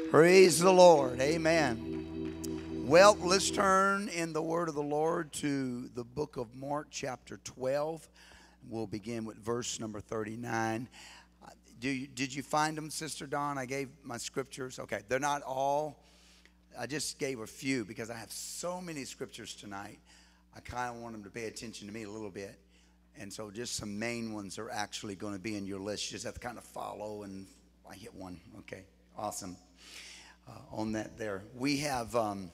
Praise the Lord. Amen. Well, let's turn in the word of the Lord to the book of Mark, chapter 12. We'll begin with verse number 39. Did you find them, Sister Dawn? I gave my scriptures. Okay, they're not all. I just gave a few because I have so many scriptures tonight. I kind of want them to pay attention to me a little bit. And so just some main ones are actually going to be in your list. You just have to kind of follow, and I hit one. Okay, awesome. On that there. We have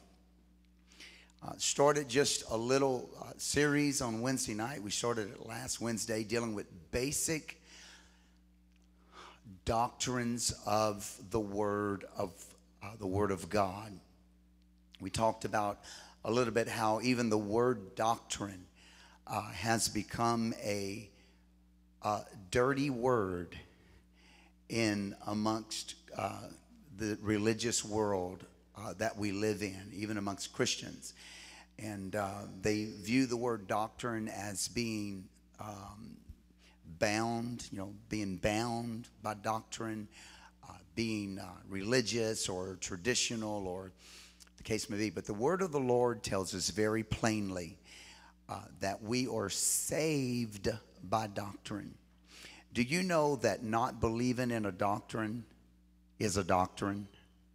started just a little series on Wednesday night. We started it last Wednesday dealing with basic doctrines of the Word of God. We talked about a little bit how even the word doctrine has become a dirty word in amongst the religious world that we live in, even amongst Christians. And they view the word doctrine as being bound, being bound by doctrine, being religious or traditional, or the case may be. But the word of the Lord tells us very plainly that we are saved by doctrine. Do you know that not believing in a doctrine is a doctrine?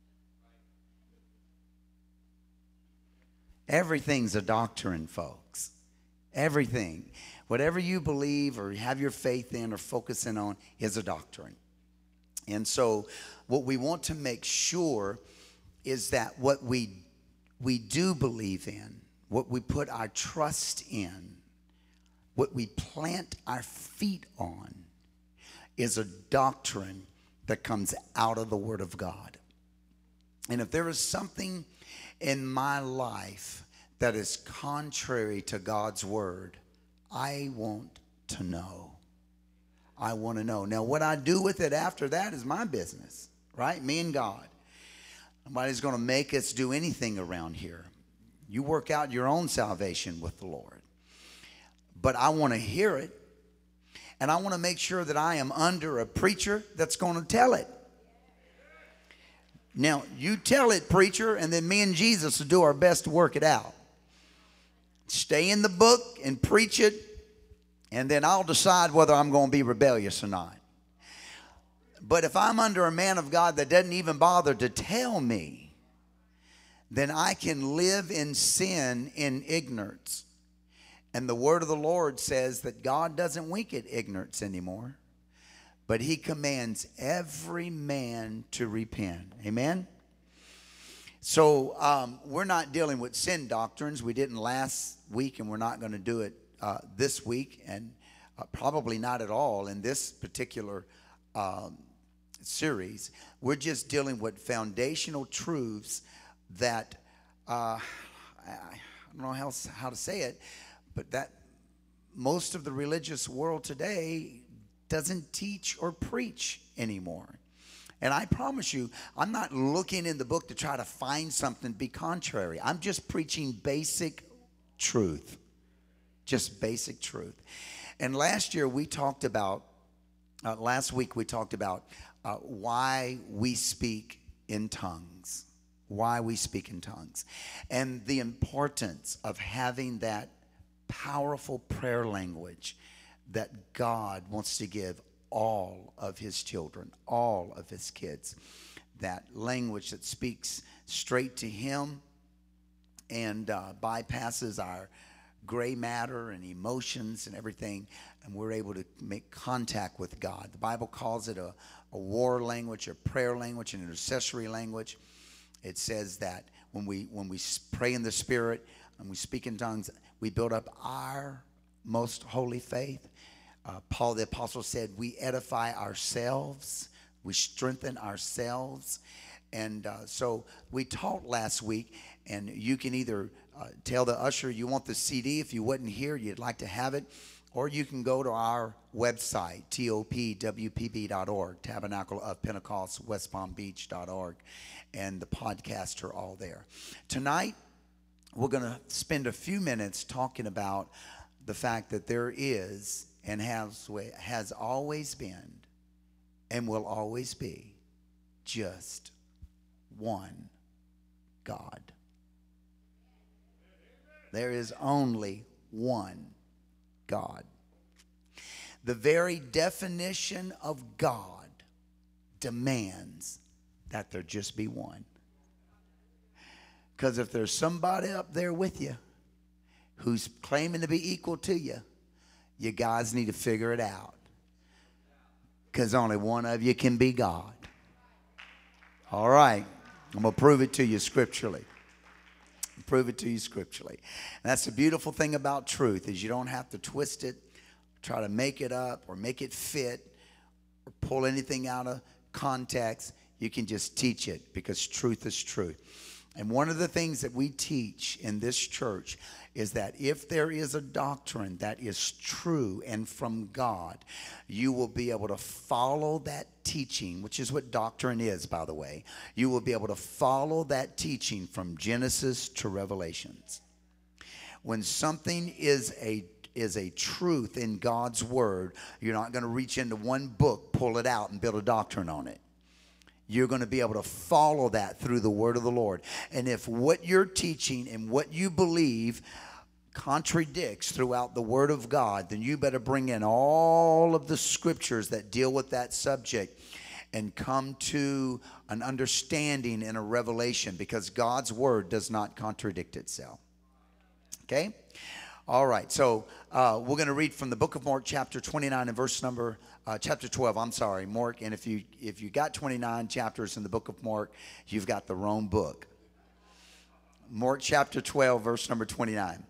Everything's a doctrine, folks. Everything. Whatever you believe or have your faith in or focusing on is a doctrine. And so what we want to make sure is that what we do believe in, what we put our trust in, what we plant our feet on is a doctrine that comes out of the Word of God. And if there is something in my life that is contrary to God's Word, I want to know. I want to know. Now, what I do with it after that is my business, right? Me and God. Nobody's going to make us do anything around here. You work out your own salvation with the Lord. But I want to hear it. And I want to make sure that I am under a preacher that's going to tell it. Now, you tell it, preacher, and then me and Jesus will do our best to work it out. Stay in the book and preach it, and then I'll decide whether I'm going to be rebellious or not. But if I'm under a man of God that doesn't even bother to tell me, then I can live in sin in ignorance. And the word of the Lord says that God doesn't wink at ignorance anymore, but he commands every man to repent. Amen? So we're not dealing with sin doctrines. We didn't last week, and we're not going to do it this week, and probably not at all in this particular series. We're just dealing with foundational truths that, I don't know how to say it, but that most of the religious world today doesn't teach or preach anymore. And I promise you, I'm not looking in the book to try to find something to be contrary. I'm just preaching basic truth. Just basic truth. And last week we talked about why we speak in tongues. Why we speak in tongues. And the importance of having that powerful prayer language that God wants to give all of his children, all of his kids. That language that speaks straight to him and bypasses our gray matter and emotions and everything, and we're able to make contact with God. The Bible calls it a war language, a prayer language, an intercessory language. It says that when we pray in the Spirit and we speak in tongues, we build up our most holy faith. Paul the Apostle said we edify ourselves, we strengthen ourselves. And so we taught last week, and you can either tell the usher you want the CD if you wasn't here, you'd like to have it, or you can go to our website, topwpb.org, Tabernacle of Pentecost, westpalmbeach.org, and the podcasts are all there. Tonight, we're going to spend a few minutes talking about the fact that there is and has always been and will always be just one God. There is only one God. The very definition of God demands that there just be one. Because if there's somebody up there with you who's claiming to be equal to you, you guys need to figure it out. Because only one of you can be God. All right. I'm going to prove it to you scripturally. Prove it to you scripturally. And that's the beautiful thing about truth, is you don't have to twist it, try to make it up or make it fit or pull anything out of context. You can just teach it, because truth is truth. And one of the things that we teach in this church is that if there is a doctrine that is true and from God, you will be able to follow that teaching, which is what doctrine is, by the way. You will be able to follow that teaching from Genesis to Revelations. When something is a truth in God's word, you're not going to reach into one book, pull it out, and build a doctrine on it. You're going to be able to follow that through the word of the Lord. And if what you're teaching and what you believe contradicts throughout the word of God, then you better bring in all of the scriptures that deal with that subject and come to an understanding and a revelation, because God's word does not contradict itself. Okay? All right, so we're going to read from the book of Mark, chapter 29 and verse number, chapter 12, I'm sorry, Mark. And if you got 29 chapters in the book of Mark, you've got the wrong book. Mark chapter 12, verse number 29.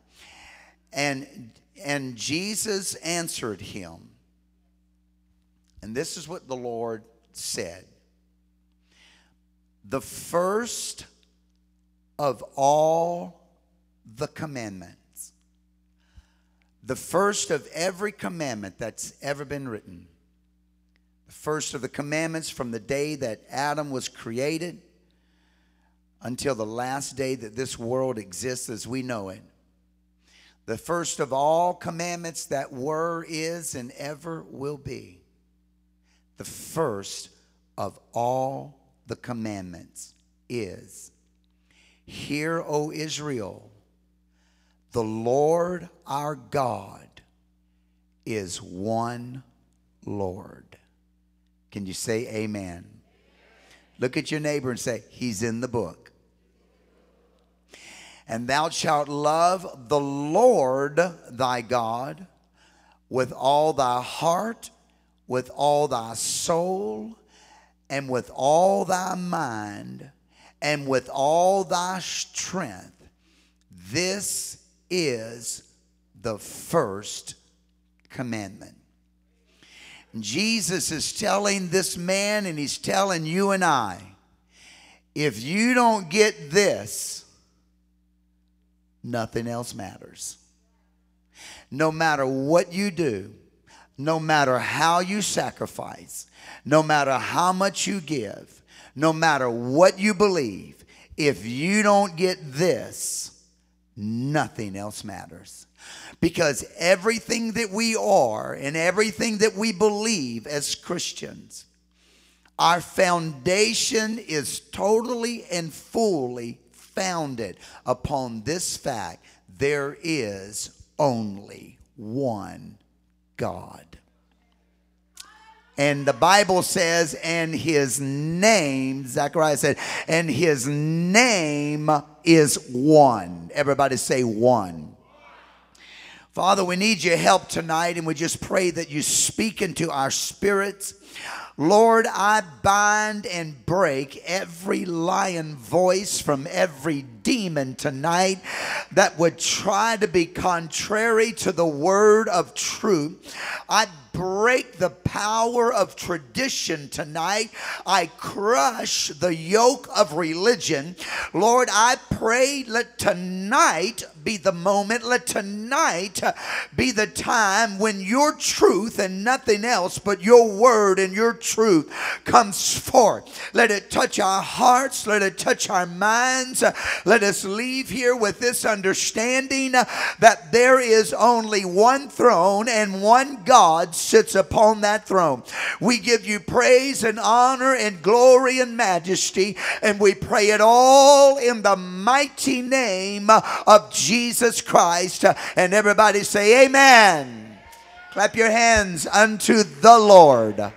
And Jesus answered him, and this is what the Lord said: the first of all the commandments, the first of every commandment that's ever been written, the first of the commandments from the day that Adam was created until the last day that this world exists as we know it. The first of all commandments that were, is, and ever will be. The first of all the commandments is, hear, O Israel, the Lord our God is one Lord. Can you say amen? Look at your neighbor and say, he's in the book. And thou shalt love the Lord thy God with all thy heart, with all thy soul, and with all thy mind, and with all thy strength. This is the first commandment. Jesus is telling this man, and he's telling you and I, if you don't get this, nothing else matters. No matter what you do, no matter how you sacrifice, no matter how much you give, no matter what you believe, if you don't get this, nothing else matters. Because everything that we are and everything that we believe as Christians, our foundation is totally and fully founded upon this fact: there is only one God. And the Bible says, and his name, Zechariah said, and his name is one. Everybody say one. Father, we need your help tonight, and we just pray that you speak into our spirits. Lord, I bind and break every lying voice from every demon tonight that would try to be contrary to the word of truth. I break the power of tradition tonight. I crush the yoke of religion. Lord, I pray, let tonight be the moment. Let tonight be the time when your truth and nothing else but your word and your truth comes forth. Let it touch our hearts. Let it touch our minds. Let Let us leave here with this understanding that there is only one throne and one God sits upon that throne. We give you praise and honor and glory and majesty, and we pray it all in the mighty name of Jesus Christ. And everybody say amen. Clap your hands unto the Lord.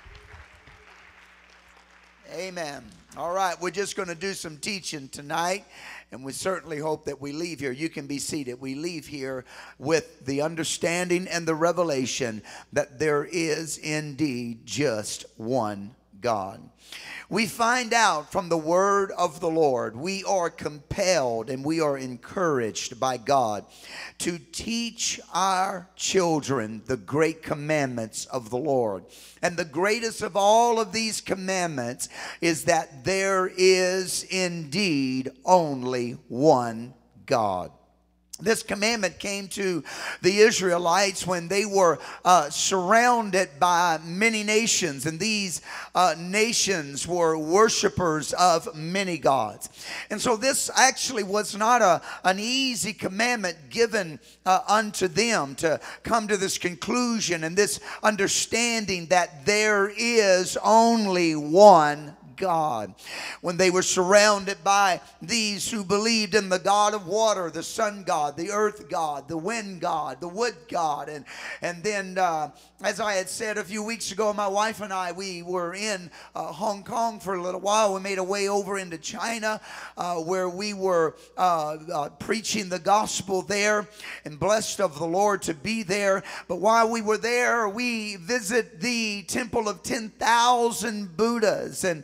Amen. All right, we're just going to do some teaching tonight, and we certainly hope that we leave here. You can be seated. We leave here with the understanding and the revelation that there is indeed just one God. We find out from the word of the Lord, we are compelled and we are encouraged by God to teach our children the great commandments of the Lord. And the greatest of all of these commandments is that there is indeed only one God. This commandment came to the Israelites when they were surrounded by many nations, and these nations were worshipers of many gods. And so this actually was not an easy commandment given unto them to come to this conclusion and this understanding that there is only one God. When they were surrounded by these who believed in the God of water, the sun God, the earth God, the wind God, the wood God, and then as I had said a few weeks ago, my wife and I, we were in Hong Kong for a little while. We made our way over into China where we were preaching the gospel there, and blessed of the Lord to be there. But while we were there, we visited the Temple of 10,000 Buddhas and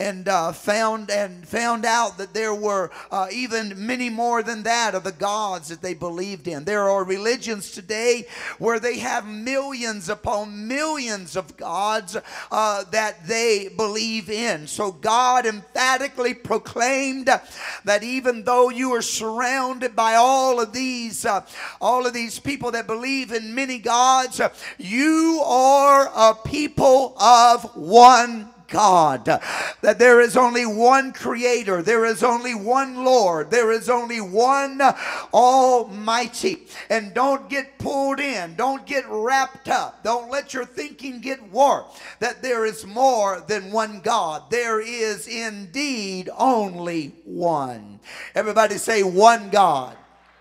found out that there were even many more than that of the gods that they believed in. There are religions today where they have millions upon millions of gods that they believe in. So God emphatically proclaimed that even though you are surrounded by all of these people that believe in many gods, you are a people of one God, that there is only one Creator, there is only one Lord, there is only one Almighty. And don't get pulled in, don't get wrapped up, don't let your thinking get warped that there is more than one God. There is indeed only one. Everybody say one God.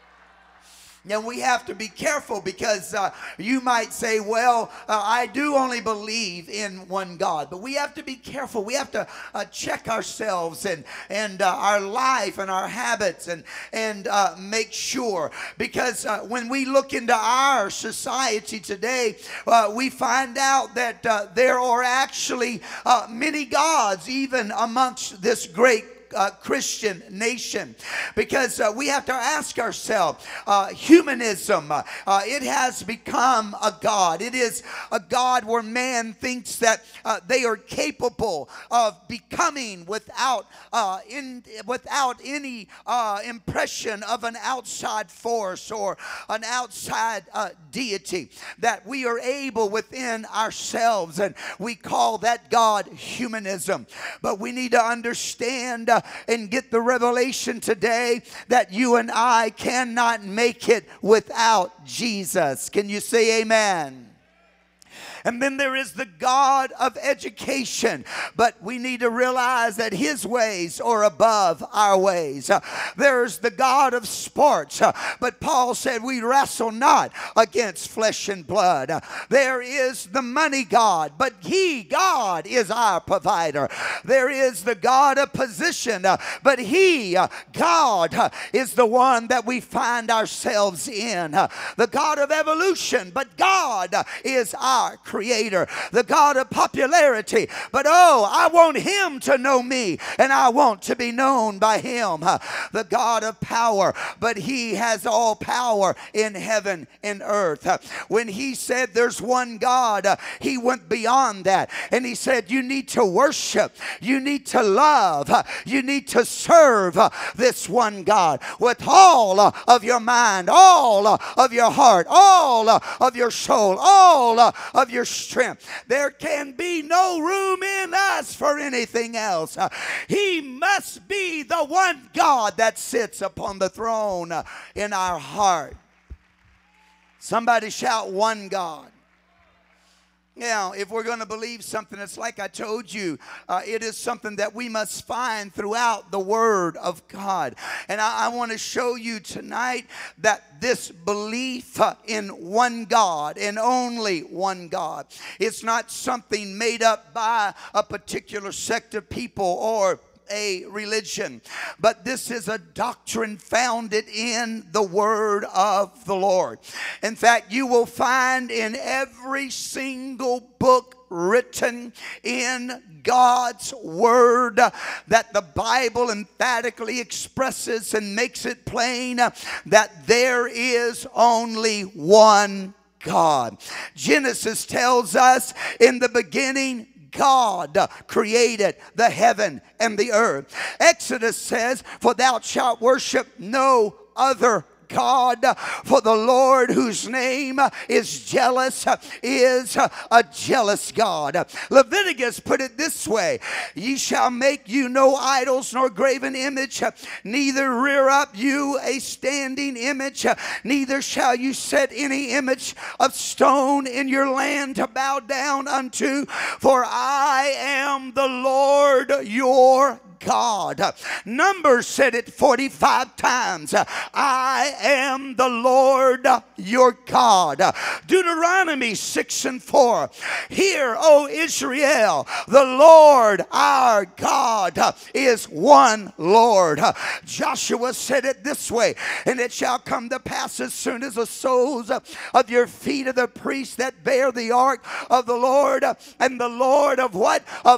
Now we have to be careful because you might say, well, I do only believe in one God. But we have to be careful. We have to check ourselves and our life and our habits and make sure. Because when we look into our society today, we find out that there are actually many gods even amongst this great Christian nation, because we have to ask ourselves, humanism, it has become a god. It is a god where man thinks that they are capable of becoming without any impression of an outside force or an outside deity, that we are able within ourselves, and we call that God humanism. But we need to understand and get the revelation today that you and I cannot make it without Jesus. Can you say amen? And then there is the God of education. But we need to realize that His ways are above our ways. There's the God of sports. But Paul said we wrestle not against flesh and blood. There is the money God. But He, God, is our provider. There is the God of position. But He, God, is the one that we find ourselves in. The God of evolution. But God is our Creator. The God of popularity. But I want Him to know me, and I want to be known by Him. The God of power. But He has all power in heaven and earth. When He said there's one God, He went beyond that, and He said you need to worship, you need to love, you need to serve this one God with all of your mind, all of your heart, all of your soul, all of your your strength. There can be no room in us for anything else. He must be the one God that sits upon the throne in our heart. Somebody shout, one God. Now, if we're going to believe something, it's like I told you, it is something that we must find throughout the Word of God. And I want to show you tonight that this belief in one God and only one God is not something made up by a particular sect of people or a religion, but this is a doctrine founded in the Word of the Lord. In fact, you will find in every single book written in God's Word that the Bible emphatically expresses and makes it plain that there is only one God. Genesis tells us, in the beginning God created the heaven and the earth. Exodus says, for thou shalt worship no other God, for the Lord whose name is jealous is a jealous God. Leviticus put it this way, ye shall make you no idols nor graven image, neither rear up you a standing image, neither shall you set any image of stone in your land to bow down unto, for I am the Lord your God. Numbers said it 45 times. I am the Lord your God. Deuteronomy 6:4. Hear, O Israel, the Lord our God is one Lord. Joshua said it this way, and it shall come to pass as soon as the soles of your feet of the priests that bear the ark of the Lord, and the Lord of what? Of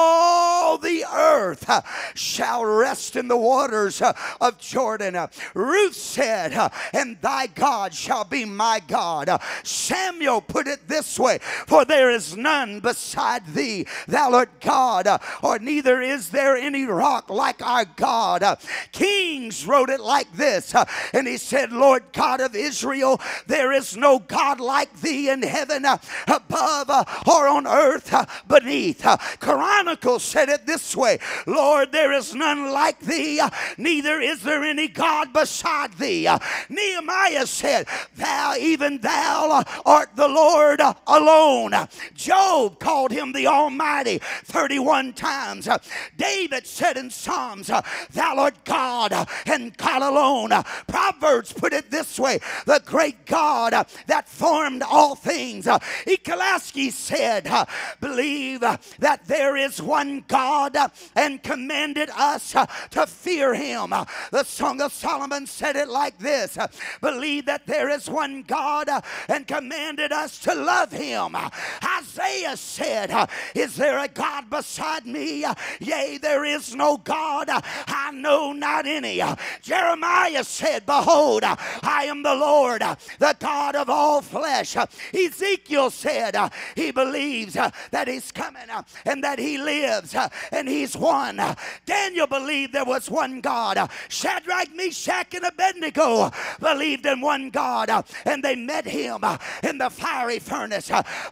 all the earth shall rest in the waters of Jordan. Ruth said, and thy God shall be my God. Samuel put it this way, for there is none beside thee, thou art God, or neither is there any rock like our God. Kings wrote it like this, and he said, Lord God of Israel, there is no God like thee in heaven above or on earth beneath. Chronicles said it this way, Lord, there is none like thee, neither is there any God beside thee. Nehemiah said, thou, even thou art the Lord alone. Job called him the Almighty 31 times. David said in Psalms, thou art God and God alone. Proverbs put it this way, the great God that formed all things. Ecclesiastes said, believe that there is one God and commanded us to fear him. The Song of Solomon said it like this, believe that there is one God and commanded us to love him. Isaiah said, is there a God beside me? Yea, there is no God, I know not any. Jeremiah said, behold, I am the Lord, the God of all flesh. Ezekiel said, he believes that he's coming and that he lives and he's one. Daniel believed there was one God. Shadrach, Meshach, and Abednego believed in one God, and they met him in the fiery furnace.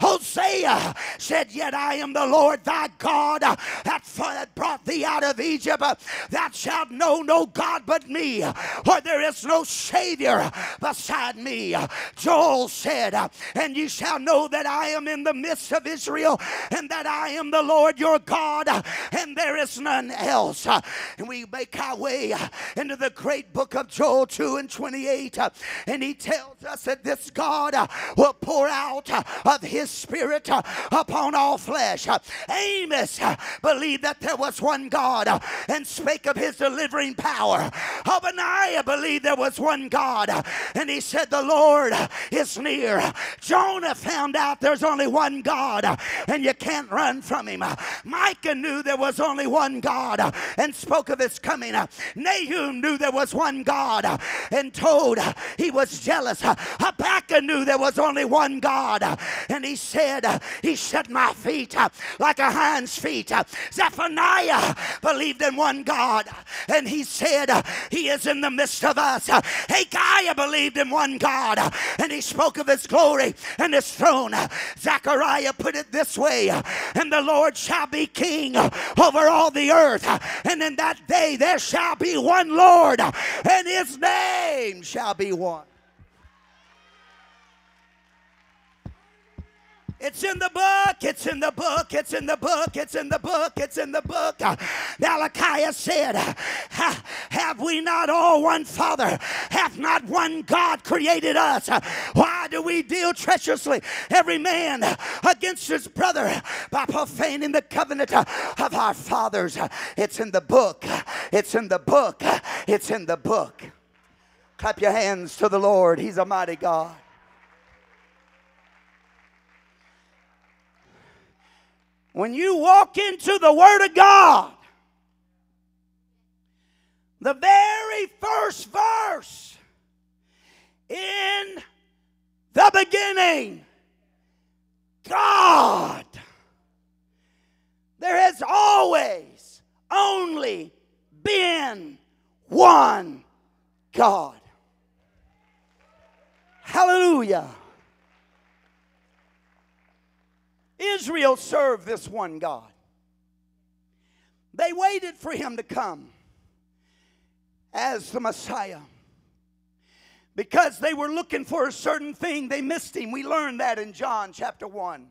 Hosea said, yet I am the Lord thy God that brought thee out of Egypt. Thou shalt know no God but me, for there is no Savior beside me. Joel said, and you shall know that I am in the midst of Israel, and that I am the Lord your God, and there is none else. And we make our way into the great book of Joel 2:28, and he tells us that this God will pour out of his spirit upon all flesh. Amos believed that there was one God and spake of his delivering power. Obadiah believed there was one God, and he said the Lord is near. Jonah found out there's only one God and you can't run from him. Micah knew there was only one God and spoke of his coming. Nahum knew there was one God and told he was jealous. Habakkuk knew there was only one God, and he said, he set my feet like a hind's feet. Zephaniah believed in one God, and he said, he is in the midst of us. Haggai believed in one God, and he spoke of his glory and his throne. Zechariah put it this way, and the Lord shall be king over all the earth, and in that day there shall be one Lord, and his name shall be one. It's in the book, it's in the book, it's in the book, it's in the book, it's in the book. Malachi said, have we not all one Father? Hath not one God created us? Why do we deal treacherously, every man against his brother, by profaning the covenant of our fathers? It's in the book, it's in the book, it's in the book. Clap your hands to the Lord. He's a mighty God. When you walk into the Word of God, the very first verse, in the beginning, God. There has always only been one God. Hallelujah. Israel served this one God. They waited for him to come as the Messiah. Because they were looking for a certain thing, they missed him. We learned that in John chapter 1.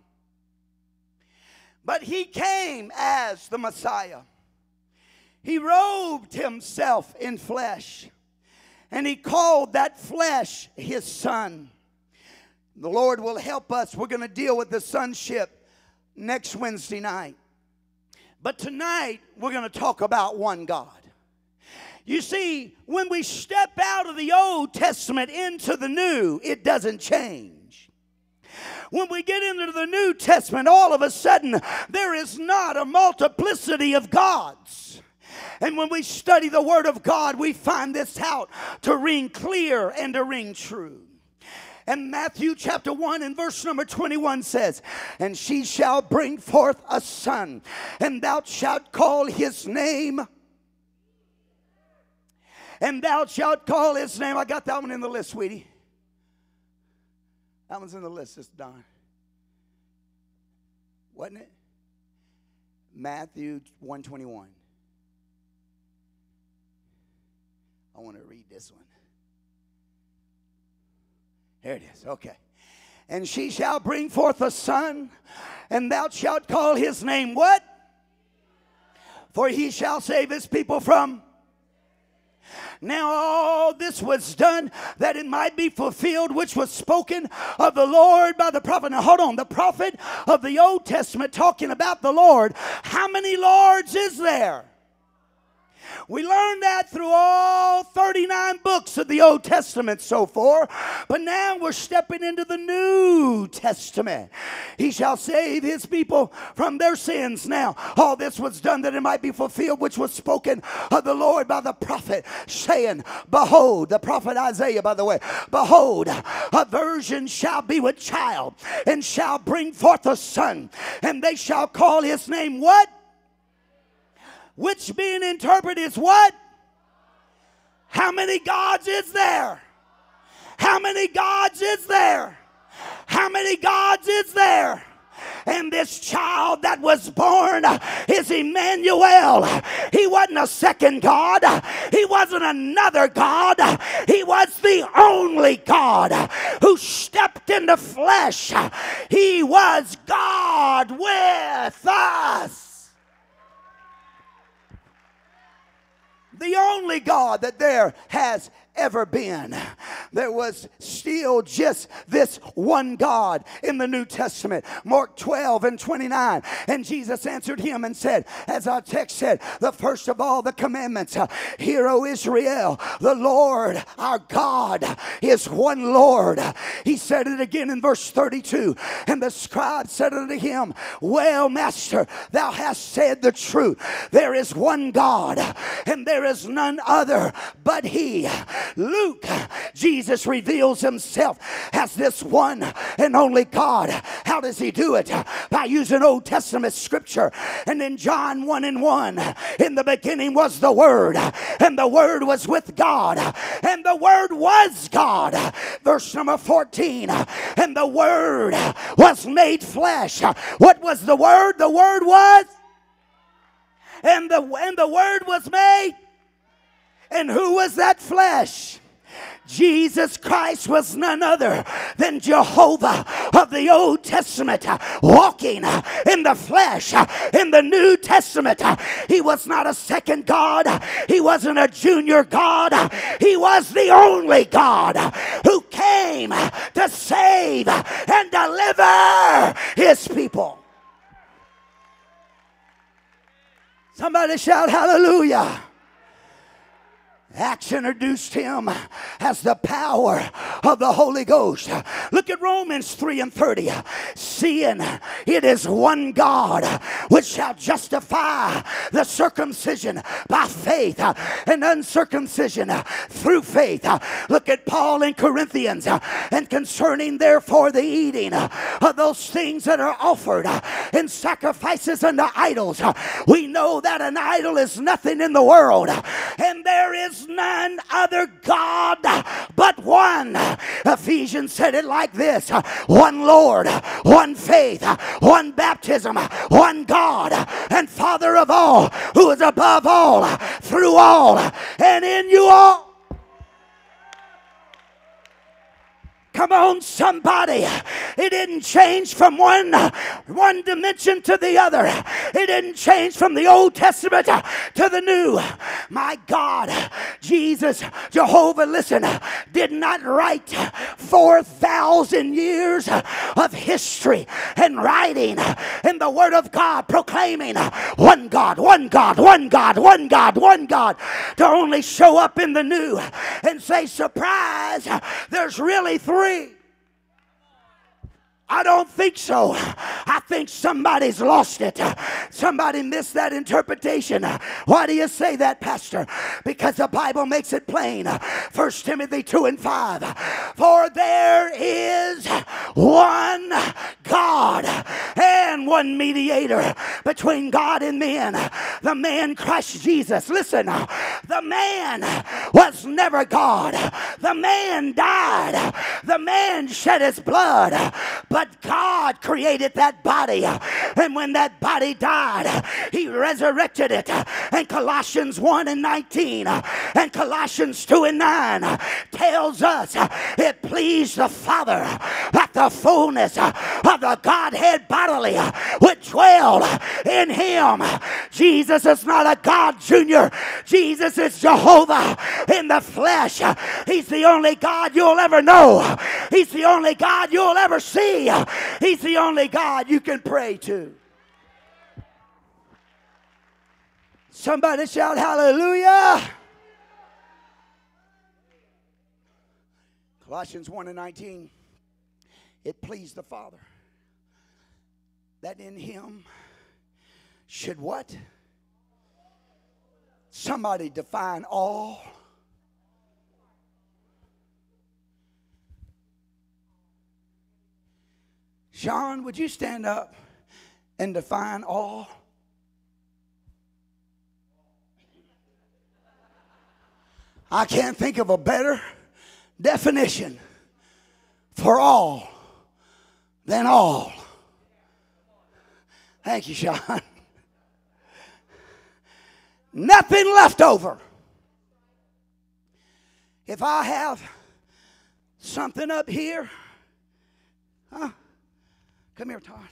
But he came as the Messiah. He robed himself in flesh, and he called that flesh his son. The Lord will help us. We're going to deal with the sonship next Wednesday night. But tonight, we're going to talk about one God. You see, when we step out of the Old Testament into the New, it doesn't change. When we get into the New Testament, all of a sudden, there is not a multiplicity of gods. And when we study the Word of God, we find this out to ring clear and to ring true. And Matthew chapter 1 and verse number 21 says, and she shall bring forth a son, and thou shalt call his name. And thou shalt call his name. I got that one in the list, sweetie. That one's in the list, Sister Don. Wasn't it? Matthew 1:21. I want to read this one. Here it is. Okay. And she shall bring forth a son, and thou shalt call his name what? For he shall save his people from. Now all this was done that it might be fulfilled which was spoken of the Lord by the prophet. Now hold on. The prophet of the Old Testament talking about the Lord. How many Lords is there? We learned that through all 39 books of the Old Testament so far. But now we're stepping into the New Testament. He shall save his people from their sins. Now, all this was done that it might be fulfilled, which was spoken of the Lord by the prophet, saying, behold, the prophet Isaiah, by the way, behold, a virgin shall be with child, and shall bring forth a son, and they shall call his name what? Which being interpreted is what? How many gods is there? How many gods is there? How many gods is there? And this child that was born is Emmanuel. He wasn't a second God. He wasn't another God. He was the only God who stepped into flesh. He was God with us. The only God that there has ever been. There was still just this one God in the New Testament. Mark 12 and 29. And Jesus answered him and said, as our text said, the first of all the commandments, hear, O Israel, the Lord our God is one Lord. He said it again in verse 32. And the scribe said unto him, well, Master, thou hast said the truth. There is one God, and there is none other but he. Luke, Jesus Jesus reveals himself as this one and only God. How does he do it? By using Old Testament scripture. And in John 1:1, in the beginning was the Word, and the Word was with God, and the Word was God. Verse number 14, and the Word was made flesh. What was the Word? The Word was, and the Word was made. And who was that flesh? Jesus Christ was none other than Jehovah of the Old Testament, walking in the flesh in the New Testament. He was not a second God. He wasn't a junior God. He was the only God who came to save and deliver his people. Somebody shout hallelujah. Acts introduced him as the power of the Holy Ghost. Look at Romans 3:30. Seeing it is one God which shall justify the circumcision by faith and uncircumcision through faith. Look at Paul in Corinthians. And concerning therefore the eating of those things that are offered in sacrifices unto idols, we know that an idol is nothing in the world, and there is none other God but one. Ephesians said it like this: one Lord, one faith, one baptism, one God and Father of all, who is above all, through all, and in you all. Come on, somebody. It didn't change from one dimension to the other. It didn't change from the Old Testament to the New. My God, Jesus, Jehovah, listen, did not write 4,000 years of history and writing in the Word of God proclaiming one God, one God, one God, one God, one God, to only show up in the New and say, surprise, there's really three. I don't think so. I think somebody's lost it. Somebody missed that interpretation. Why do you say that, Pastor? Because the Bible makes it plain. 1 Timothy 2:5. For there is one God and one mediator between God and men, the man Christ Jesus. Listen, the man was never God. The man died. The man shed his blood. But God created that body, and when that body died, he resurrected it. And Colossians 1:19 and Colossians 2:9 tells us it pleased the Father that the fullness of the Godhead bodily would dwell in him. Jesus is not a God junior. Jesus is Jehovah in the flesh. He's the only God you'll ever know. He's the only God you'll ever see. He's the only God you can pray to. Somebody shout hallelujah. Colossians 1:19. It pleased the Father that in him should what? Somebody define all. Sean, would you stand up and define all? I can't think of a better definition for all than all. Thank you, Sean. Nothing left over. If I have something up here, come here, Todd.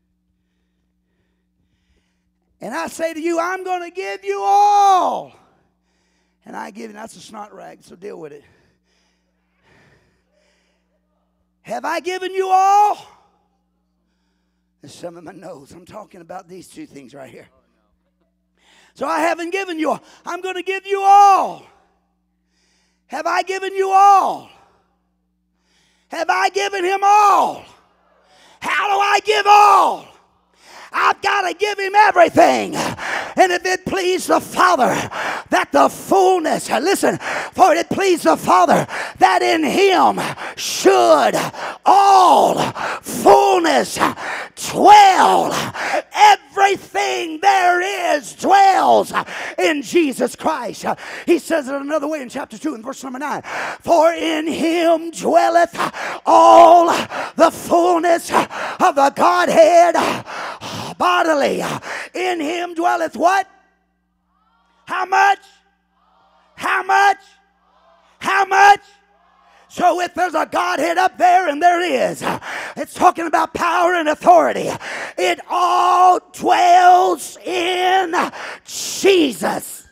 And I say to you, I'm going to give you all. And I give you, that's a snot rag, so deal with it. Have I given you all? And some of my nose. I'm talking about these two things right here. So I haven't given you all. I'm going to give you all. Have I given you all? Have I given him all? How do I give all? I've got to give him everything. And if it please the Father that the fullness, listen, for it pleased the Father that in him should all fullness dwell. Everything there is dwells in Jesus Christ. He says it another way in chapter 2 and verse number 9. For in him dwelleth all the fullness of the Godhead bodily. In him dwelleth what? How much? How much? How much? So if there's a Godhead up there, and there is, it's talking about power and authority. It all dwells in Jesus.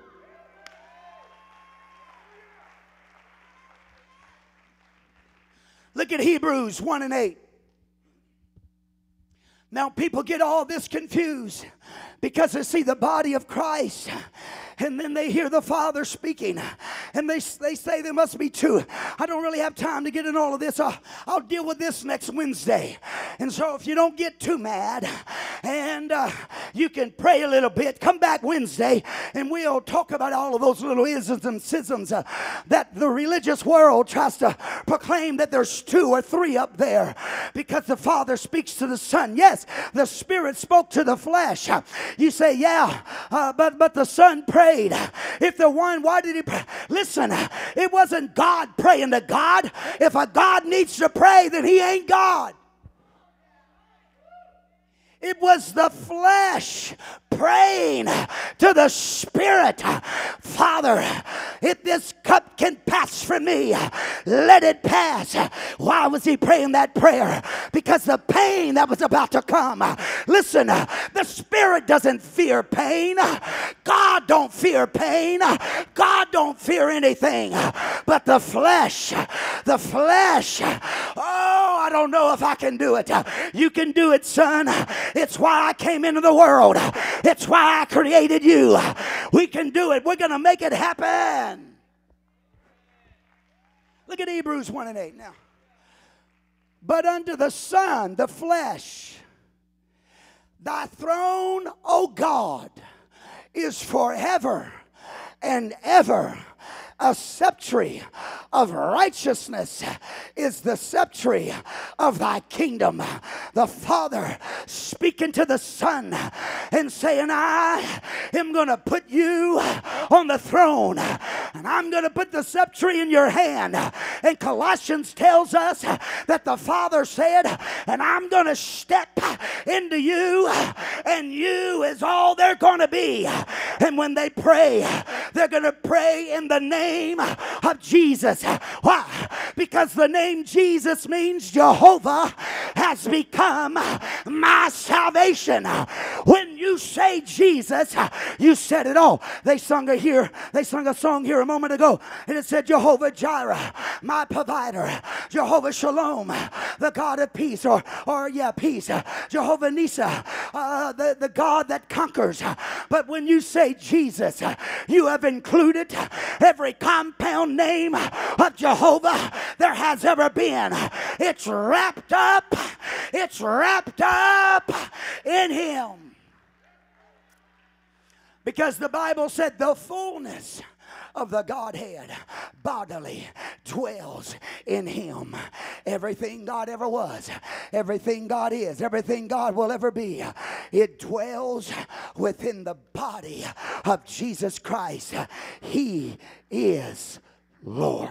Look at Hebrews 1 and 8. Now people get all this confused because they see the body of Christ, and then they hear the Father speaking, and they say there must be two. I don't really have time to get in all of this. I'll deal with this next Wednesday. And so if you don't get too mad, and you can pray a little bit, come back Wednesday, and we'll talk about all of those little isms and schisms that the religious world tries to proclaim that there's two or three up there, because the Father speaks to the Son. Yes, the Spirit spoke to the flesh. You say, yeah, but the Son prayed. If the one, why did he pray? Listen, it wasn't God praying to God. If a God needs to pray, then he ain't God. It was the flesh praying to the Spirit. Father, if this cup can pass from me, let it pass. Why was he praying that prayer? Because the pain that was about to come. Listen, the Spirit doesn't fear pain. God don't fear pain. God don't fear anything. But the flesh, oh, I don't know if I can do it. You can do it, son. It's why I came into the world. It's why I created you. We can do it. We're going to make it happen. Look at Hebrews 1 and 8 now. But unto the Son, the flesh, thy throne, O God, is forever and ever. A sceptre of righteousness is the sceptre of thy kingdom. The Father speaking to the Son and saying, I am going to put you on the throne, and I'm going to put the sceptre in your hand. And Colossians tells us that the Father said, and I'm going to step into you, and you is all they're going to be. And when they pray, they're going to pray in the name of Jesus. Why? Because the name Jesus means Jehovah has become my salvation. When you say Jesus, you said it all. They sung a song here a moment ago, and it said Jehovah Jireh, my provider, Jehovah Shalom, the God of peace, or peace, Jehovah Nisa, the God that conquers. But when you say Jesus, you have included every compound name of Jehovah there has ever been. It's wrapped up in him. Because the Bible said the fullness of the Godhead bodily dwells in him. Everything God ever was, everything God is, everything God will ever be, it dwells within the body of Jesus Christ. He is Lord.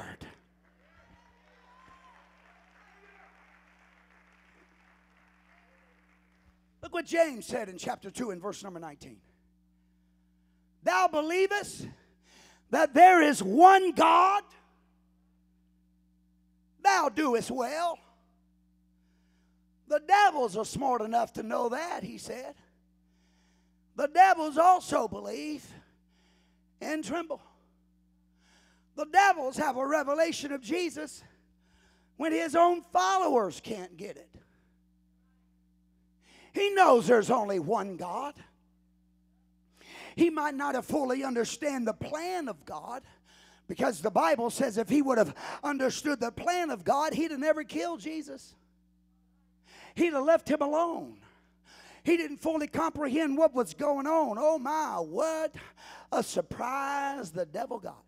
Look what James said in chapter 2 and verse number 19. Thou believest that there is one God? Thou doest well. The devils are smart enough to know that, he said. The devils also believe and tremble. The devils have a revelation of Jesus when his own followers can't get it. He knows there's only one God. He might not have fully understand the plan of God, because the Bible says if he would have understood the plan of God, he'd have never killed Jesus. He'd have left him alone. He didn't fully comprehend what was going on. Oh my, what a surprise the devil got.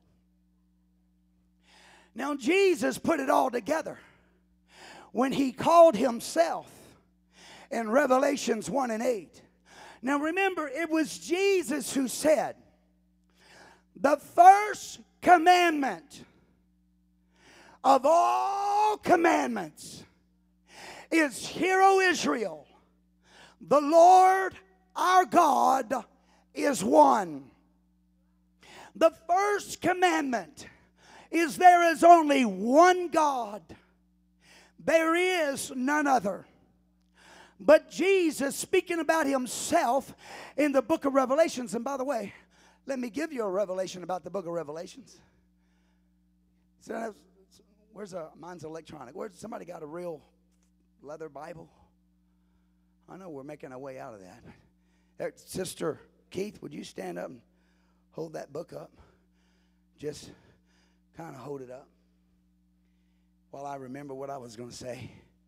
Now Jesus put it all together when he called himself in Revelations 1 and 8. Now remember, it was Jesus who said, the first commandment of all commandments is, Hear, O Israel, the Lord our God is one. The first commandment is, there is only one God. There is none other. But Jesus, speaking about himself in the book of Revelations, and by the way, let me give you a revelation about the book of Revelations. So, mine's electronic. Where's somebody got a real leather Bible? I know we're making our way out of that. Sister Keith, would you stand up and hold that book up? Just kind of hold it up while I remember what I was going to say.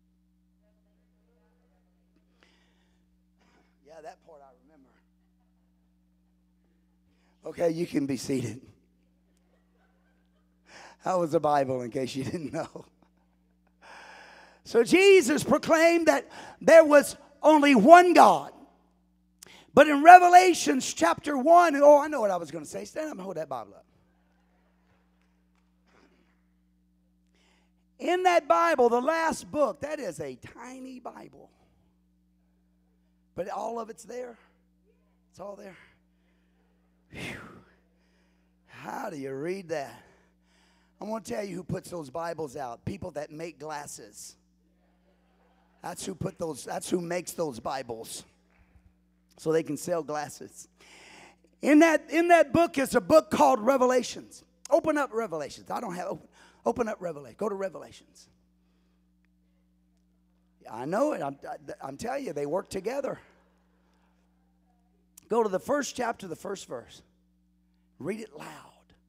Yeah, that part I remember. Okay, you can be seated. How was the Bible, in case you didn't know? So Jesus proclaimed that there was only one God. But in Revelations chapter 1, oh, I know what I was going to say. Stand up and hold that Bible up. In that Bible, the last book, that is a tiny Bible. But all of it's there. It's all there. Whew. How do you read that? I want to tell you who puts those Bibles out. People that make glasses. That's who makes those Bibles. So they can sell glasses. In that book is a book called Revelations. Open up Revelations. I don't have open up Revelation. Go to Revelations. I know it. I'm telling you, they work together. Go to the first chapter, the first verse. Read it loud.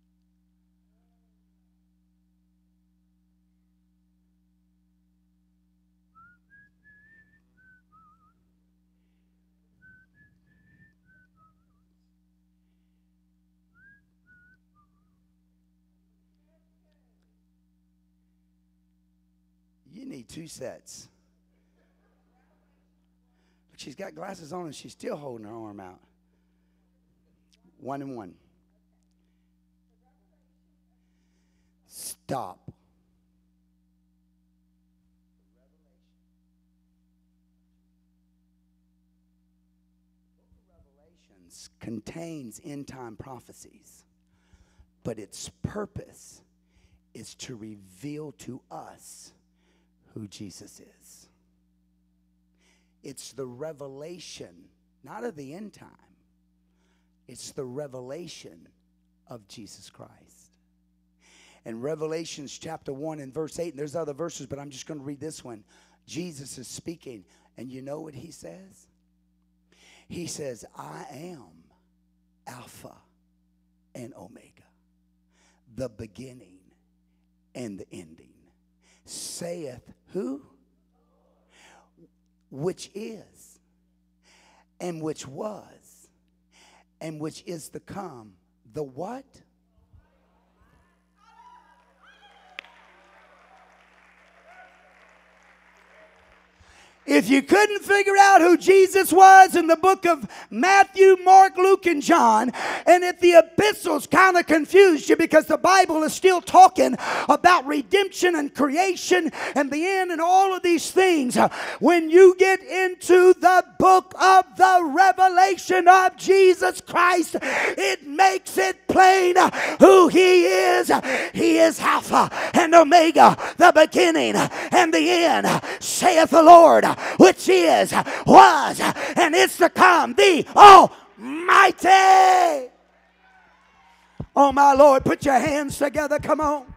You need two sets. Look, she's got glasses on and she's still holding her arm out. 1 and 1. Stop. Revelations contains end-time prophecies, but its purpose is to reveal to us who Jesus is. It's the revelation, not of the end time. It's the revelation of Jesus Christ. In Revelations chapter 1 and verse 8, and there's other verses, but I'm just going to read this one. Jesus is speaking, and you know what he says? He says, I am Alpha and Omega, the beginning and the ending. Saith who? Which is, and which was, and which is to come. The what? If you couldn't figure out who Jesus was in the book of Matthew, Mark, Luke, and John, and if the epistles kind of confused you because the Bible is still talking about redemption and creation and the end and all of these things, when you get into the book of the revelation of Jesus Christ, it makes it plain who he is. He is Alpha and Omega, the beginning and the end, saith the Lord, which is, was, and is to come, the Almighty. Oh, my Lord, put your hands together. Come on.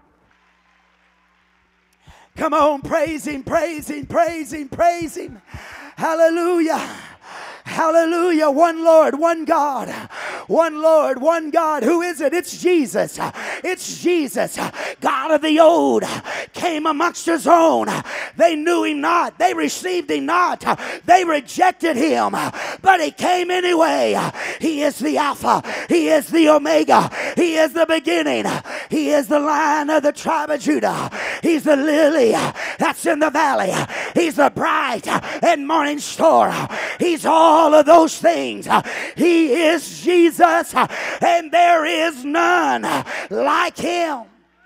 Come on, praise him, praise him, praise him, praise him. Hallelujah. Hallelujah. One Lord, one God, one Lord, one God. Who is it? It's Jesus. It's Jesus. God of the old came amongst his own. They knew him not. They received him not. They rejected him. But he came anyway. He is the Alpha. He is the Omega. He is the beginning. He is the Lion of the tribe of Judah. He's the lily that's in the valley. He's the bright and morning star. He's all of those things. He is Jesus, and there is none like him.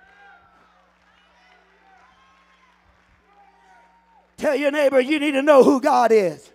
Tell your neighbor, you need to know who God is.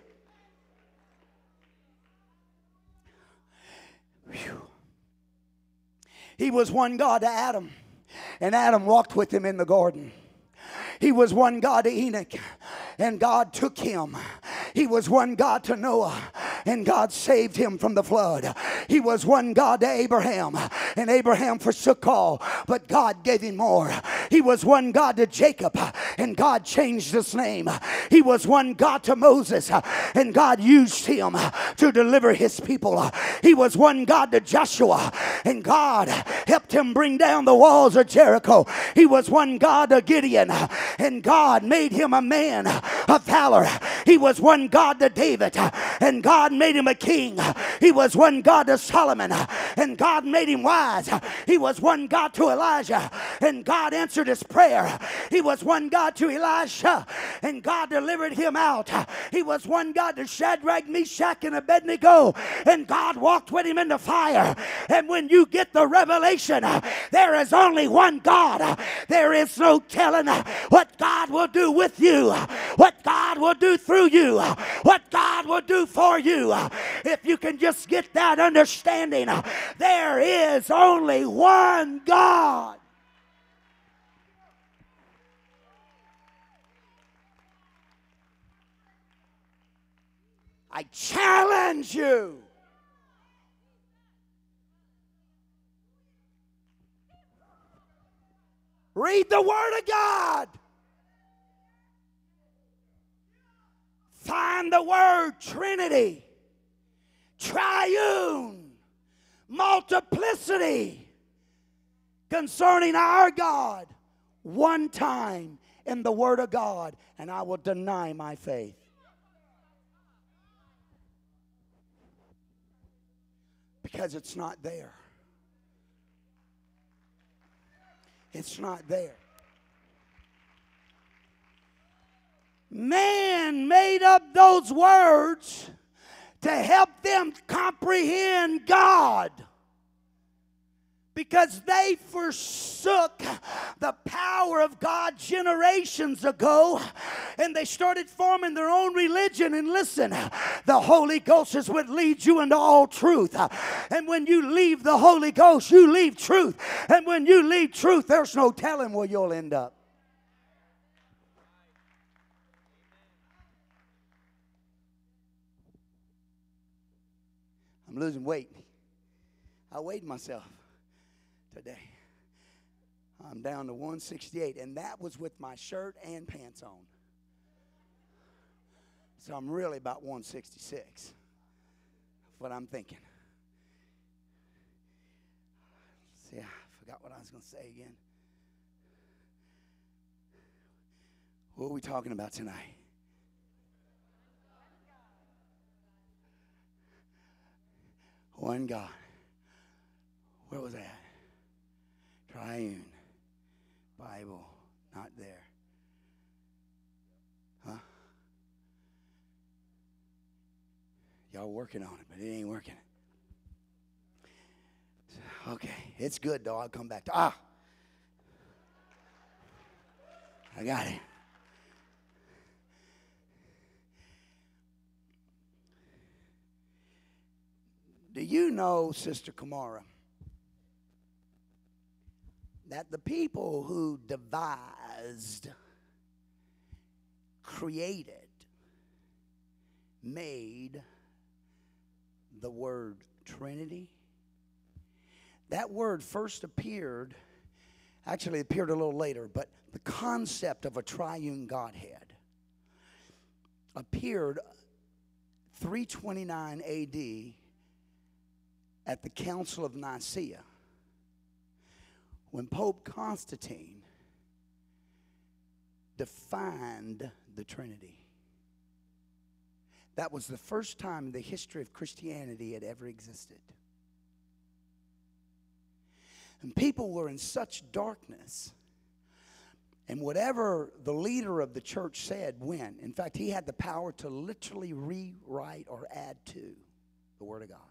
Whew. He was one God to Adam, and Adam walked with him in the garden. He was one God to Enoch, and God took him. He was one God to Noah, and God saved him from the flood. He was one God to Abraham, and Abraham forsook all, but God gave him more. He was one God to Jacob, and God changed his name. He was one God to Moses, and God used him to deliver his people. He was one God to Joshua, and God helped him bring down the walls of Jericho. He was one God to Gideon, and God made him a man of valor. He was one God to David, and God made him a king. He was one God to Solomon, and God made him wise. He was one God to Elijah, and God answered his prayer. He was one God to Elisha, and God delivered him out. He was one God to Shadrach, Meshach, and Abednego, and God walked with him in the fire. And when you get the revelation, there is only one God. There is no telling what God will do with you, what God will do through you, what God will do for you. If you can just get that understanding, there is only one God. I challenge you. Read the Word of God. Find the word Trinity, triune, multiplicity concerning our God one time in the Word of God, and I will deny my faith. Because it's not there. It's not there. Man made up those words to help them comprehend God, because they forsook the power of God generations ago, and they started forming their own religion. And listen, the Holy Ghost is what leads you into all truth. And when you leave the Holy Ghost, you leave truth. And when you leave truth, there's no telling where you'll end up. I'm losing weight. I weighed myself today. I'm down to 168, and that was with my shirt and pants on. So I'm really about 166. That's what I'm thinking. See, I forgot what I was going to say again. What are we talking about tonight? One God. Where was that? Triune. Bible. Not there. Huh? Y'all working on it, but it ain't working. Okay. It's good, though. I'll come back to I got it. Do you know, Sister Kamara, that the people who devised, created, made the word Trinity? That word first appeared, actually appeared a little later, but the concept of a triune Godhead appeared 329 AD at the Council of Nicaea, when Pope Constantine defined the Trinity. That was the first time in the history of Christianity it ever existed. And people were in such darkness. And whatever the leader of the church said went. In fact, he had the power to literally rewrite or add to the Word of God.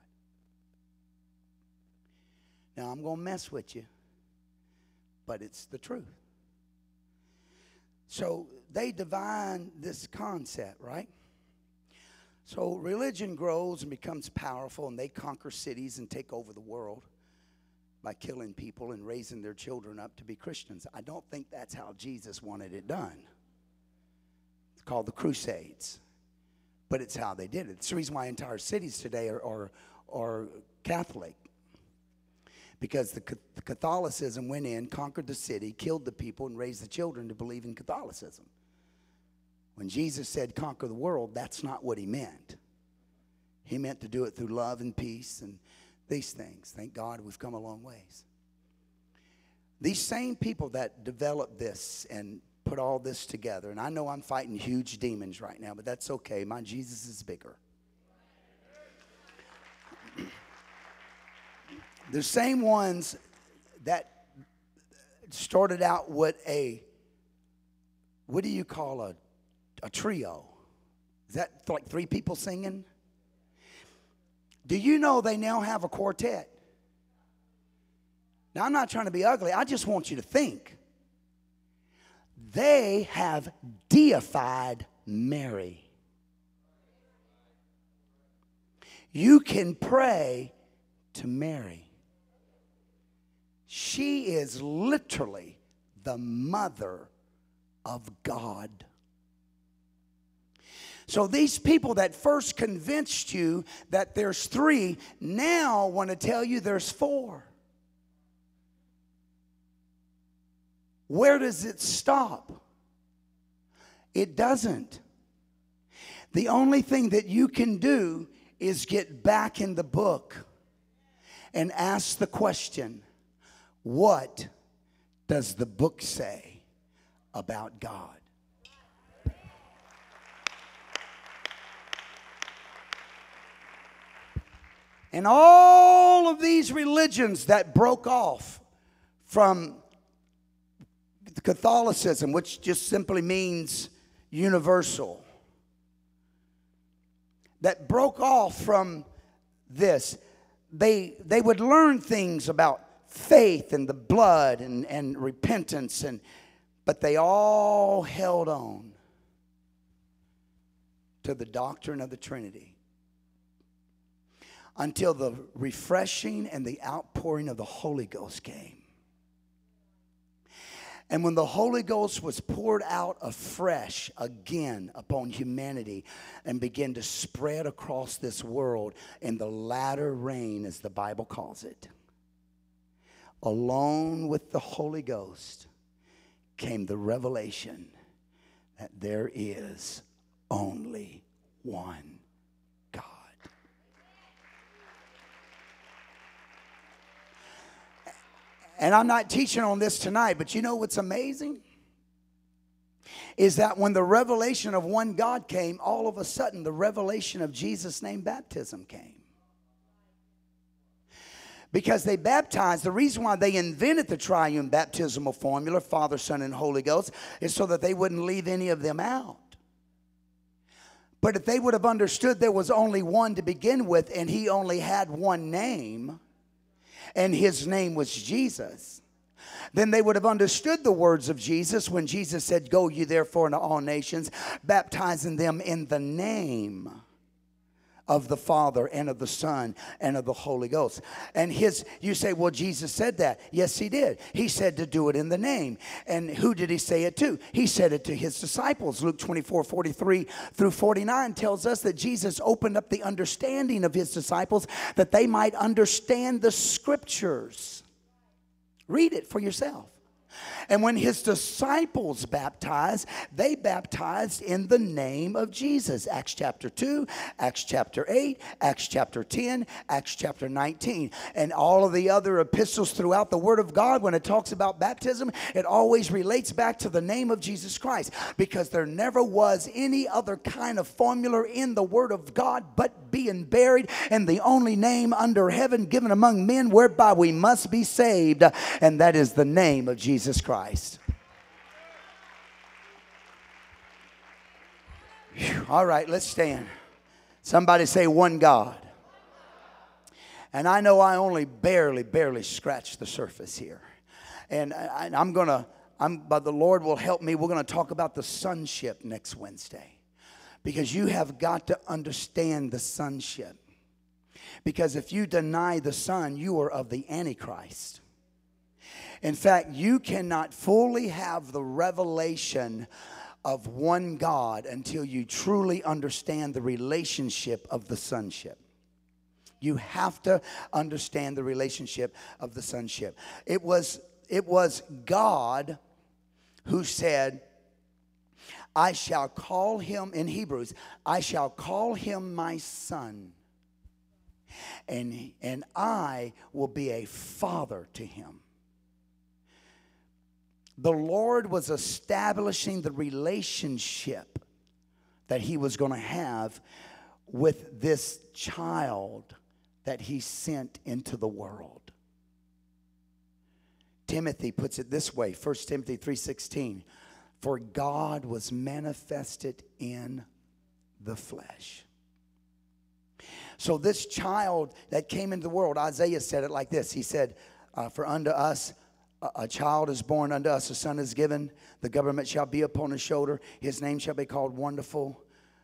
Now, I'm going to mess with you, but it's the truth. So they divine this concept, right? So religion grows and becomes powerful, and they conquer cities and take over the world by killing people and raising their children up to be Christians. I don't think that's how Jesus wanted it done. It's called the Crusades. But it's how they did it. It's the reason why entire cities today are Catholic. Because the Catholicism went in, conquered the city, killed the people, and raised the children to believe in Catholicism. When Jesus said conquer the world, that's not what he meant. He meant to do it through love and peace and these things. Thank God we've come a long ways. These same people that developed this and put all this together, and I know I'm fighting huge demons right now, but that's okay. My Jesus is bigger. The same ones that started out with what do you call a trio? Is that like 3 people singing? Do you know they now have a quartet? Now, I'm not trying to be ugly. I just want you to think. They have deified Mary. You can pray to Mary. She is literally the mother of God. So these people that first convinced you that there's 3 now want to tell you there's 4. Where does it stop? It doesn't. The only thing that you can do is get back in the book and ask the question, what does the book say about God? And all of these religions that broke off from Catholicism, which just simply means universal, that broke off from this, they would learn things about faith and the blood and repentance, but they all held on to the doctrine of the Trinity until the refreshing and the outpouring of the Holy Ghost came. And when the Holy Ghost was poured out afresh again upon humanity and began to spread across this world in the latter rain, as the Bible calls it, along with the Holy Ghost came the revelation that there is only one God. And I'm not teaching on this tonight, but you know what's amazing? Is that when the revelation of one God came, all of a sudden the revelation of Jesus' name baptism came. Because they baptized, the reason why they invented the triune baptismal formula, Father, Son, and Holy Ghost, is so that they wouldn't leave any of them out. But if they would have understood there was only one to begin with, and he only had one name, and his name was Jesus, then they would have understood the words of Jesus when Jesus said, "Go ye therefore into all nations, baptizing them in the name of the Father and of the Son and of the Holy Ghost." And you say, well, Jesus said that. Yes, he did. He said to do it in the name. And who did he say it to? He said it to his disciples. Luke 24:43 through 49 tells us that Jesus opened up the understanding of his disciples that they might understand the scriptures. Read it for yourself. And when his disciples baptized, they baptized in the name of Jesus. Acts chapter 2, Acts chapter 8, Acts chapter 10, Acts chapter 19. And all of the other epistles throughout the Word of God, when it talks about baptism, it always relates back to the name of Jesus Christ. Because there never was any other kind of formula in the Word of God but being buried in the only name under heaven given among men whereby we must be saved. And that is the name of Jesus Christ. Whew. All right, let's stand. Somebody say one God. And I know I only barely scratched the surface here. And but the Lord will help me. We're going to talk about the sonship next Wednesday. Because you have got to understand the sonship. Because if you deny the Son, you are of the Antichrist. In fact, you cannot fully have the revelation of one God until you truly understand the relationship of the sonship. You have to understand the relationship of the sonship. It was God who said, I shall call him, in Hebrews, I shall call him my son, and I will be a father to him. The Lord was establishing the relationship that he was going to have with this child that he sent into the world. Timothy puts it this way, 1 Timothy 3:16, for God was manifested in the flesh. So this child that came into the world, Isaiah said it like this. He said, for unto us a child is born, unto us a son is given. The government shall be upon his shoulder. His name shall be called Wonderful.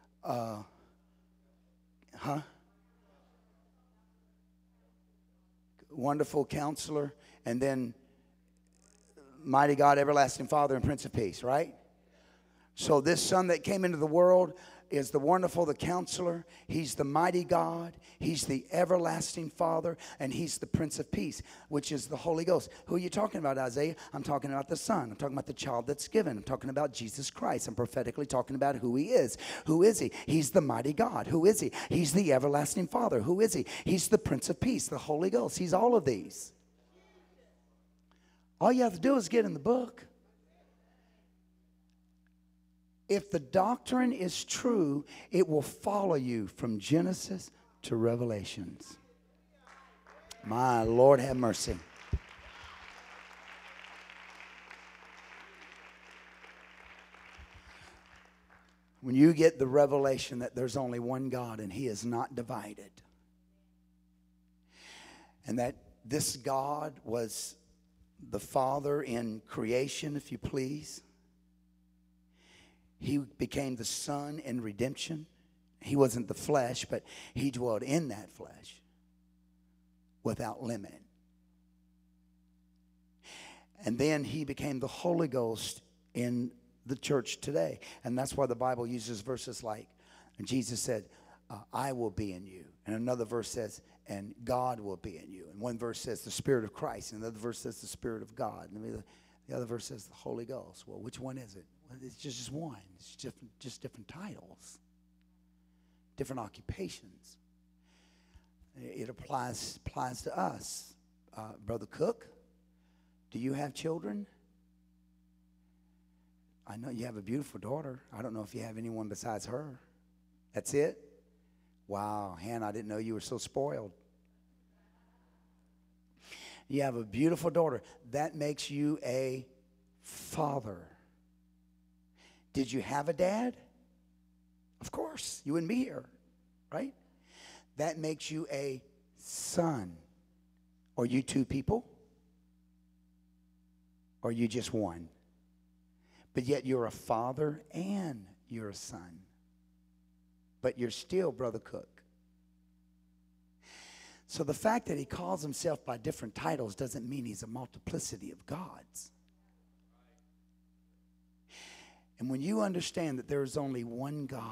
Wonderful Counselor. And then Mighty God, Everlasting Father, and Prince of Peace, right? So this son that came into the world is the Wonderful, the Counselor. He's the Mighty God. He's the Everlasting Father. And he's the Prince of Peace, which is the Holy Ghost. Who are you talking about, Isaiah? I'm talking about the Son. I'm talking about the child that's given. I'm talking about Jesus Christ. I'm prophetically talking about who he is. Who is he? He's the Mighty God. Who is he? He's the Everlasting Father. Who is he? He's the Prince of Peace, the Holy Ghost. He's all of these. All you have to do is get in the book. If the doctrine is true, it will follow you from Genesis to Revelations. My Lord, have mercy. When you get the revelation that there's only one God and he is not divided, and that this God was the Father in creation, if you please. He became the Son in redemption. He wasn't the flesh, but he dwelled in that flesh without limit. And then he became the Holy Ghost in the church today. And that's why the Bible uses verses like, and Jesus said, I will be in you. And another verse says, and God will be in you. And one verse says the Spirit of Christ. And another verse says the Spirit of God. And the other verse says the Holy Ghost. Well, which one is it? Well, it's just one. It's just different titles, different occupations. It applies to us. Brother Cook, do you have children? I know you have a beautiful daughter. I don't know if you have anyone besides her. That's it? Wow, Hannah, I didn't know you were so spoiled. You have a beautiful daughter. That makes you a father. Did you have a dad? Of course, you wouldn't be here, right? That makes you a son. Are you two people? Or are you just one? But yet you're a father and you're a son. But you're still Brother Cook. So the fact that he calls himself by different titles doesn't mean he's a multiplicity of gods. And when you understand that there is only one God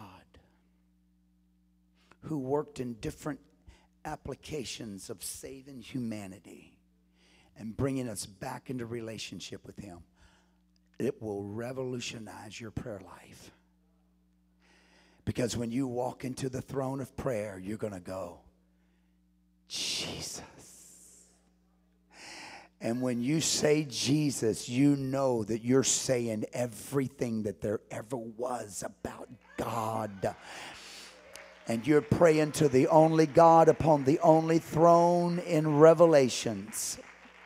who worked in different applications of saving humanity, and bringing us back into relationship with Him, it will revolutionize your prayer life. Because when you walk into the throne of prayer, you're going to go, Jesus. And when you say Jesus, you know that you're saying everything that there ever was about God. And you're praying to the only God upon the only throne in Revelations.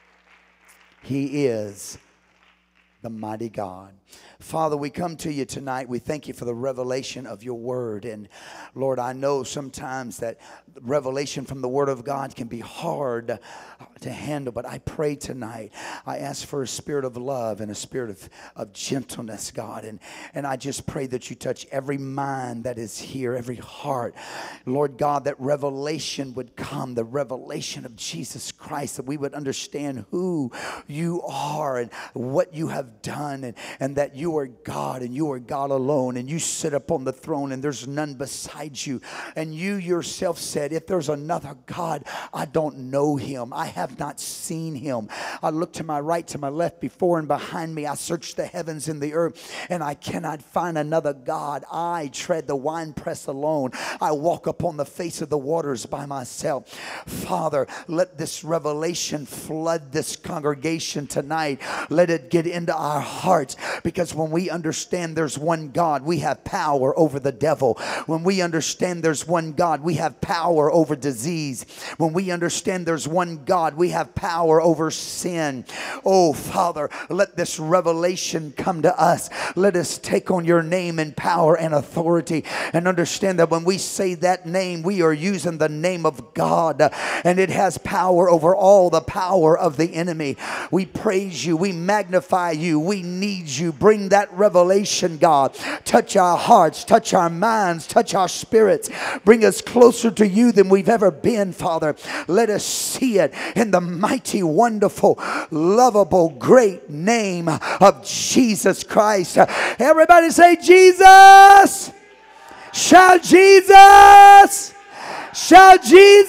He is the mighty God. Father, we come to you tonight. We thank you for the revelation of your word. And Lord, I know sometimes that revelation from the word of God can be hard to handle, but I pray tonight. I ask for a spirit of love and a spirit of gentleness, God. And I just pray that you touch every mind that is here, every heart. Lord God, that revelation would come, the revelation of Jesus Christ, that we would understand who you are and what you have done, and that you are God and you are God alone, and you sit upon the throne and there's none beside you. And you yourself said, if there's another God, I don't know him. I have not seen him. I look to my right, to my left, before and behind me. I search the heavens and the earth, and I cannot find another God. I tread the winepress alone. I walk upon the face of the waters by myself. Father, let this revelation flood this congregation tonight. Let it get into our hearts, because when we understand there's one God, we have power over the devil. When we understand there's one God, we have power over disease. When we understand there's one God, we have power over sin. Oh, Father, let this revelation come to us. Let us take on your name in power and authority, and understand that when we say that name, we are using the name of God, and it has power over all the power of the enemy. We praise you. We magnify you. We need you. Bring that revelation, God. Touch our hearts, touch our minds, touch our spirits. Bring us closer to you than we've ever been, Father. Let us see it in the mighty, wonderful, lovable, great name of Jesus Christ. Everybody say Jesus. Shout Jesus. Shout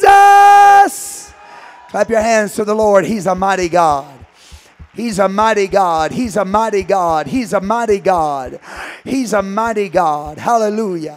Jesus. Clap your hands to the Lord. He's a mighty God. He's a mighty God. He's a mighty God. He's a mighty God. He's a mighty God. Hallelujah.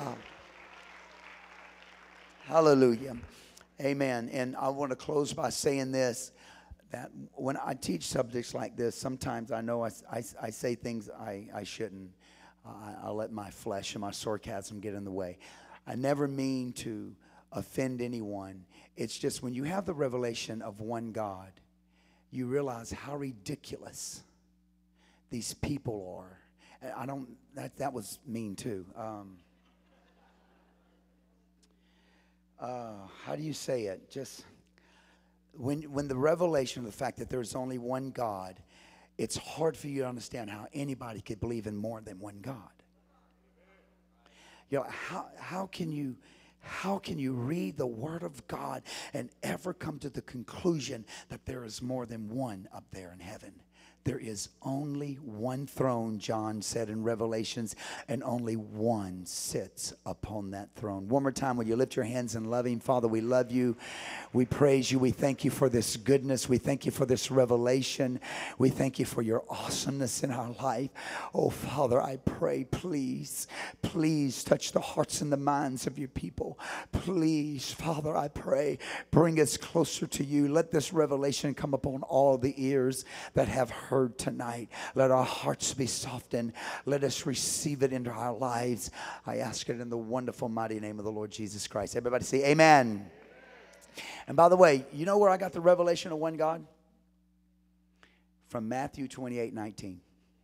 Hallelujah. Amen. And I want to close by saying this, that when I teach subjects like this, sometimes I know I say things I shouldn't. I let my flesh and my sarcasm get in the way. I never mean to offend anyone. It's just when you have the revelation of one God, you realize how ridiculous these people are. That was mean too. How do you say it? Just when the revelation of the fact that there's only one God, it's hard for you to understand how anybody could believe in more than one God. You know, how can you read the Word of God and ever come to the conclusion that there is more than one up there in heaven? There is only one throne, John said in Revelations, and only one sits upon that throne. One more time, will you lift your hands and love him? Father, we love you. We praise you. We thank you for this goodness. We thank you for this revelation. We thank you for your awesomeness in our life. Oh, Father, I pray, please touch the hearts and the minds of your people. Please, Father, I pray, bring us closer to you. Let this revelation come upon all the ears that have heard tonight. Let our hearts be softened. Let us receive it into our lives. I ask it in the wonderful, mighty name of the Lord Jesus Christ. Everybody say amen. And by the way, you know where I got the revelation of one God? From Matthew 28:19.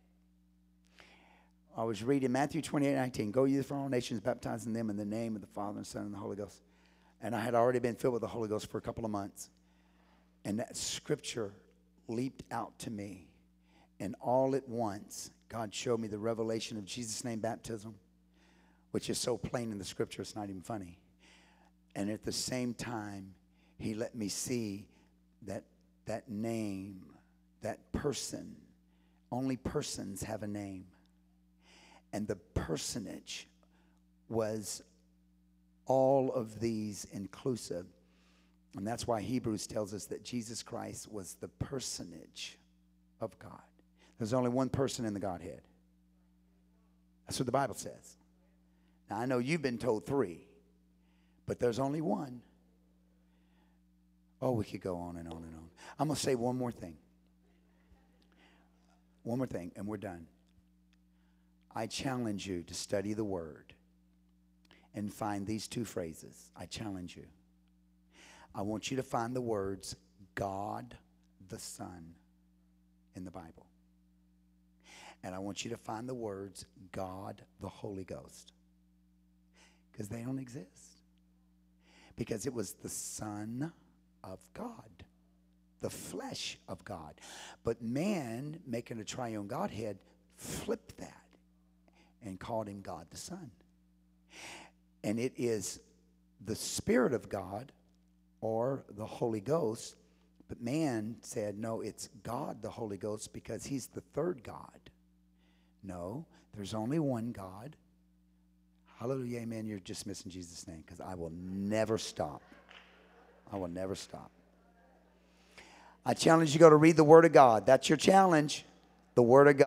I was reading Matthew 28:19. Go ye for all nations, baptizing them in the name of the Father and Son and the Holy Ghost. And I had already been filled with the Holy Ghost for a couple of months. And that scripture leaped out to me. And all at once, God showed me the revelation of Jesus' name baptism, which is so plain in the scripture, it's not even funny. And at the same time, he let me see that name, that person, only persons have a name. And the personage was all of these inclusive. And that's why Hebrews tells us that Jesus Christ was the personage of God. There's only one person in the Godhead. That's what the Bible says. Now, I know you've been told three, but there's only one. Oh, we could go on and on and on. I'm going to say one more thing. One more thing, and we're done. I challenge you to study the Word and find these two phrases. I challenge you. I want you to find the words God the Son in the Bible. And I want you to find the words God the Holy Ghost. Because they don't exist. Because it was the Son of God. The flesh of God. But man, making a triune Godhead, flipped that and called him God the Son. And it is the Spirit of God or the Holy Ghost. But man said, no, it's God the Holy Ghost because he's the third God. No, there's only one God. Hallelujah, amen. You're just missing Jesus' name because I will never stop. I will never stop. I challenge you to go to read the Word of God. That's your challenge. The Word of God.